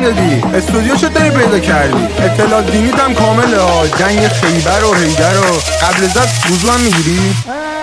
انجام دادی؟ استودیو چه داری پیدا کردی؟ اطلاعات دینیت هم کامله ها، جنگ خیبر و حیدر و قبل ازت وضو هم میگیری؟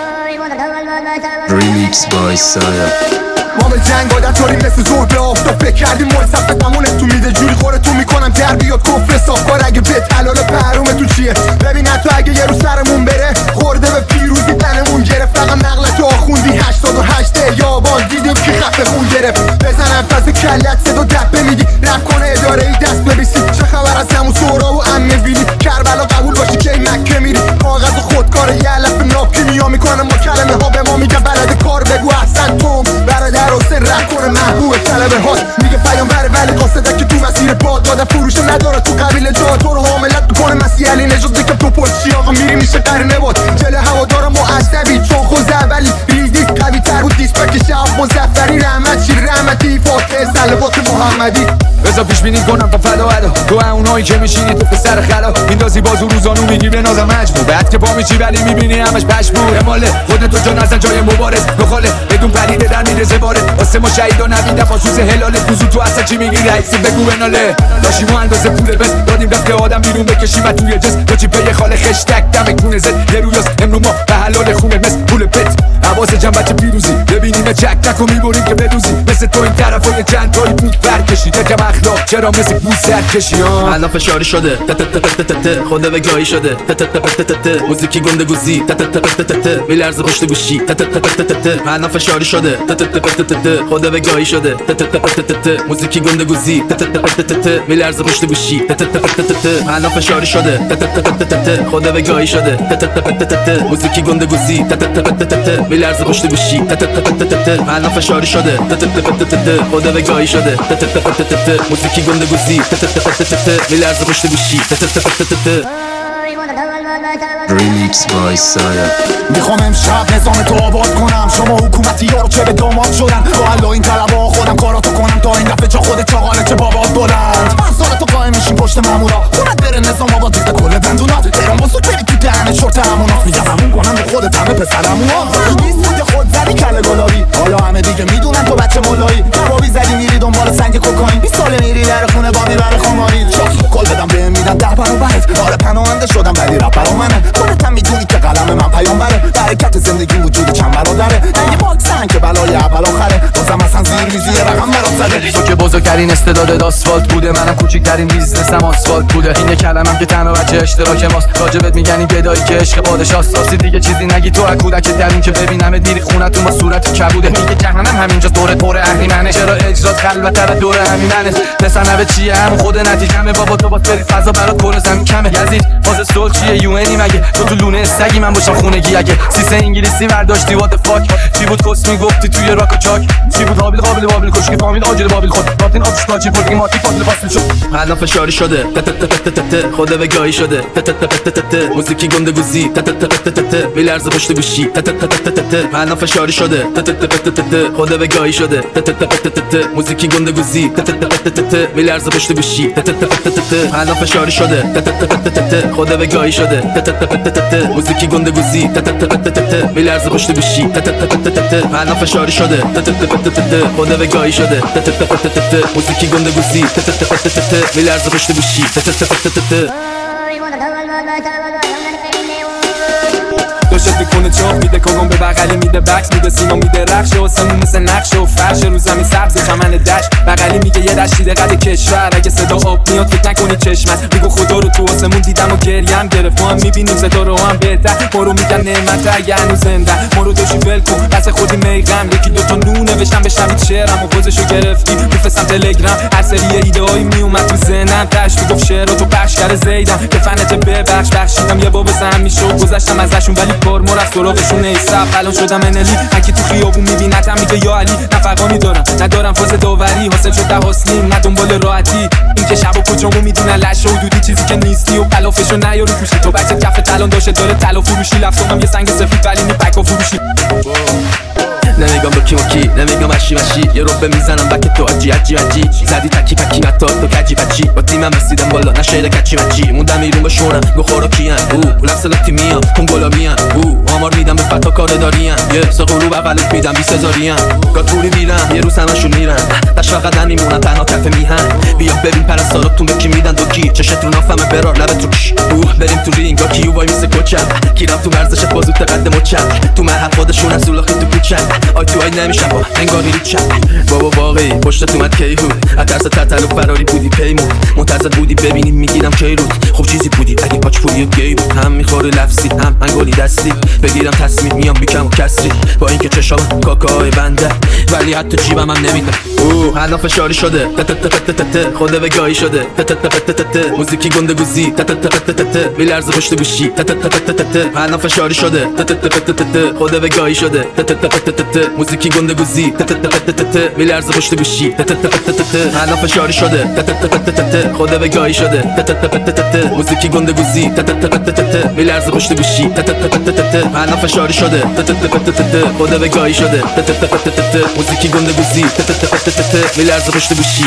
ریمیکس بای سایا. ما به جنگ عادت داریم مثل زور به آفتاب، فکر کردیم مول صفحه تمونه تو میده جوری خورتون میکنم در بیاد کفر صافکار. اگه به حلال پهروم تو چیه؟ ببین حتی اگه یه رو سرمون بره خورده به پیروزی تنمون گرفت. فقط نقلتو آخوندی 88 یابان دیدیم که خفه خون گرفت. بزنم پس کلت صدا دبه میگی رپ کنه اداره ای دست ببیسی. چه خبر از همون سورا و امن ویلی؟ کربلا قبول باشی که این مکه میری. کاغذ و خودکار یه علف ناب کیمیا میکنه ما کلمه ها به ما میگه بلد کار بگو احسن توم برادر حسین رک کنه محبوب طلبه هاست. میگه پیامبر ولی قاصده که تو مسیر باد داده فروشه نداره تو قبیله جا تو رو حاملت میکنه مسیح علی نجات دیگه تو پلچی آقا میری میشه قرنه باد. جل هوادارم معصبی چون خود اولی ریدی قوی تر بود دیسپک شب مظفری رحمت شیر رحمتی فاتحه صلوات محمدی. بذار پیش بینی کنم تا فدا ادا تو اونایی که میشینی تو سر خلا میندازی بازو روزانو میگی به نازم مجبور بعد که پا میچی ولی میبینی همش پشمور ماله خودتو جا نزن جای مبارز نخاله بدون پریده در میرزه وارد واسه ما شهید و نبی دفاسوز هلاله کوزو تو اصلا چی میگی رئیسی بگو بناله داشی ما اندازه پول بس دادیم دست که آدم بیرون بکشی و توی جس تو چی پی خاله خشتک دم کونه زد یه رویاست امرو ما به حلال خونه مثل پول پت حواس جنبت پیروزی ببینیم چک تکو میبریم که بدوزی مثل تو این طرفای چند تایی بود برکشی تکم اخلاق چرا مثل بوز سرکشی الان فشاری شده خود وگاهی شده موزیکی گنده گوزی میلرزه پشت گوشی الان فشاری شده خود وگاهی شده موزیکی گنده گوزی میلرزه پشت گوشی الان فشاری شده خود وگاهی شده موزیکی گنده گوزی میلرزه پشت گوشی الان فشاری شده خود وگاهی شده موزیکی گنده گوزی میلرزه پشت گوشی ریمیکس بای سایا. میخوام امشب نظام تو آباد کنم شما حکومتی ها رو چه به داماد شدن با الله این طلبا خودم کاراتو کنم تا این دفعه چه خود چاقاله چه بابات بلند من سال تو قایم میشیم پشت مامورا خونت بره نظام آباد دیده کل دندونات تهران واسو بری تو دهن شورت همونات میگم همون کنم به خودت همه پسرمونا نیست که خود زدی کله گلابی حالا همه دیگه میدونن تو بچه مولایی کبابی زدی میری دنبال سنگ کوکائین 20 سال میری در خونه با میبره خماری شاکی کل بدم بهم میدن 10 برابرت آره پناهنده شدم ولی رپر منه خودت هم میدونی که قلم من پیامبره برکت زندگی وجود چند برادره یه باکسن که بلای اول آخره بازم اصلا زیر میزی رقم برات زده تو که بزرگترین استعداد آسفالت بوده منم کوچیکترین بیزنسم آسفالت بوده این کلمم که تنها بچه اشتراک ماست راجبت میگن این گدایی که عشق پادشاست راستی دیگه چیزی نگی تو کودک درون که ببینم دیری خونتون با صورت کبوده میگه جهنم همینجا دور پر اهریمنه چرا اجرات خلوت تر دور همیننه پسنه چیه هم خود نتیجهمه بابا تو باید بری فضا برات کره زمین کمه یزید فاز صلح چیه یو انی مگه تو لونه سگی من باشم خونگی اگه سیسه انگلیسی برداشتی وات فاک چی بود کس میگفتی توی راک و چاک چی بود قابل کشکی فامیل آجل بابل خود راتین آبش چی بود ماتی فاضل فاصل شد الان فشاری شده خود وگاهی شده موزیکی گنده گوزی میلرزه پشت گوشی الان فشاری شده خود وگاهی شده موزیکی گنده گوزی میلرزه پشت گوشی الان فشاری شده خود وگاهی شده موزیکی گنده گوزی میلرزه پشت گوشی الان فشاری شده خود وگاهی شده موزیکی گنده گوزی میلرزه پشت گوشی داشت میکنه چاق میده کاغم به بغلی میده بکس میده سیما میده رخش آسمون مثل نقش و فرش رو زمین سبز چمن دشت بغلی میگه یه دشتی قد کشور اگه صدا آب میاد فکر نکنی چشمت میگو خدا رو تو آسمون دیدم و گریم گرفتم میبینیم ستاره هم بهتر ما رو میگن نعمت اگه هنوز زنده ما رو داشتی ول کن بس خودی میغم یکی دوتا نون نوشتم بشنوید شعرم و پوزشو گرفتی میفرستم تلگرام هر سری ایده هایی میومد تو ذهنم تاش میگفت شعراتو پخش کرده زیدم که فنت ببخش بخشیدم یه باب سهم میشد گذشتم ازشون ولی کارمور از سراغشون نیستم الان شدم انلی هکی تو خیابون میبینتم میگه یا علی نفقا میدارم ندارم فاز داوری حاصل شده حسنیم نه دنبال راحتی این که شب و کجامو میدونن لش و حدودی چیزی که نیستی و خلافشو نیارو توشی تو بچه کف تلان داشته داره طلا فروشی لفظام یه سنگ سفید ولی میپک و فروشی نمیگم با کی نمیگم اشی یه رو میزنم بک تو عجی زدی تکی پکی نتا تو کجی بچی با تیمم رسیدم بالا نشیده کچی موندم ایرون با شونم گو خورا کیان او لفظ لاتی میام کنگولا میان او آمار میدم به فتا کار داریم یه سه قلوب بغلت میدم 20,000 گاه پولی میرن یه روز همشون میرن دشت فقط میمونن تنها کف میهن بیا ببین پرستاراتون به کی میدن دو کی چشت رو نافمه برار لبت رو کش بریم تو رینگا کیو وای میسه کوچک کیرم تو ورزش بازو تقدم و چک تو محل خودشون از اولاخی تو کوچک آی تو آی نمیشن با انگاری رو چک بابا واقعی پشتت اومد کیهود اترس تتلو فراری بودی پیمون منتظر بودی ببینیم میگیرم کی رود خوب چیزی بودی اگه پاچ پولی و گی بود هم میخوره لفظی هم انگلی دستی بگیرم تصمیم میام بیکم و کسری با اینکه چشام کاکای بنده ولی حتی جیبم هم نمیده الان فشاری شده خوده وگاهی شده موزیکی گندگوزی میلرزه پشت گوشی الان فشاری شده خوده وگاهی شده موزیکی گندگوزی میلرزه پشت گوشی الان فشاری شده خوده وگاهی شده موزیکی گندگوزی میلرزه پشت گوشی الان فشاری شده خوده وگاهی شده موزیکی گندگوزی میلرزه پشت گوشی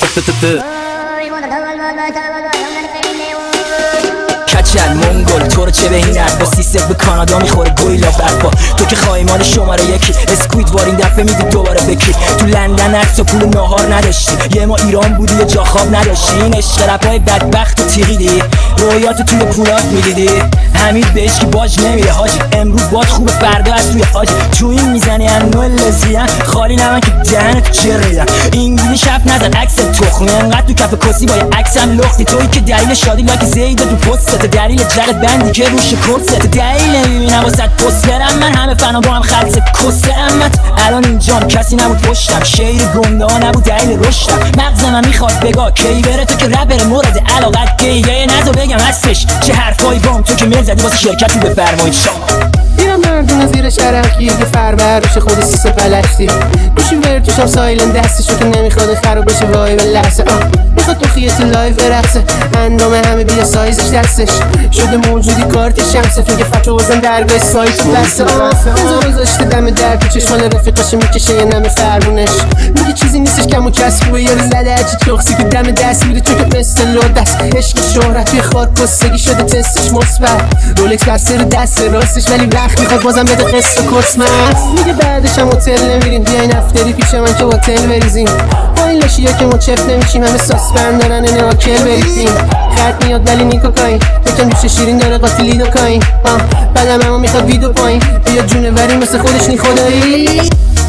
کچل منگل تو رو چه بهینت با سیستم به کانادا میخوره گویلا برپا تو که خواهیمان شماره یکی اسکوید وارین دفعه میدی دوباره بکی تو لندن حتی پول ناهار نداشتی یه ما ایران بودی یه جا خواب نداشتی این عشق رپای بدبخت و تیغیدی رویاتو توی پولات میدیدی حمید بهش که باج نمیره حاجی امروز باد خوبه فردا از توی حاجی تو این میزنی انو لزیان خالی نمن که دهنت جریدن اینگلی شف نزن عکس تخمی انقدر تو کف کسی با یه عکسم لختی تویی که دلیل شادی لاک زیده تو پست دلیل جرق بندی که روش کست دلیل نمیبینم واسد پسترم من همه فنا با هم خلص کسته امت الان اینجام کسی نبود پشتم شیر گنده ها نبود دلیل رشتم مغز من میخواد بگاه کی بره تو که رپر مورد علاقت گیه نزو بگم هستش چه حرفایی بام تو که میل زدی واسه شرکتی بفرمایید شما ایران مردون زیر شرم گیر فربر روش خود سیسه پلشتی گوشیم بر توشم سایلن دستشو که نمیخواد خراب بشه وای به لحظه میخواد تو خیاط لایو برقصه اندام همه بیا سایزش دستش شده موجودی کارت شمسه فیگه فتو بزن درگاه سایت بسته بزا بزاشته دم در تو چشمان رفیقاشه میکشه یه نمه فرمونش میگه چیزی نیستش کم و کسبوه یارو زده هرچی چخصی که دم دست میره تو که مثل لودست عشق شهرت توی خار پستگی شده تستش مثبت رولکس بسته رو دست راستش ولی وقت میخواد بازم بده قصه و کسمت میگه بعدش هم هتل نمیریم بیاین افتری پیش من که هتل بریزیم با این لشیا که ما چفت نمیشیم همه ساس بندارن اینه آکل بریزیم خط میاد ولی نیکوکاین یکم جوش شیرین داره قاتلی دوکاین بعدم اما میخواد ویدو پایین بیا جونوری مثل خودش نی خدایی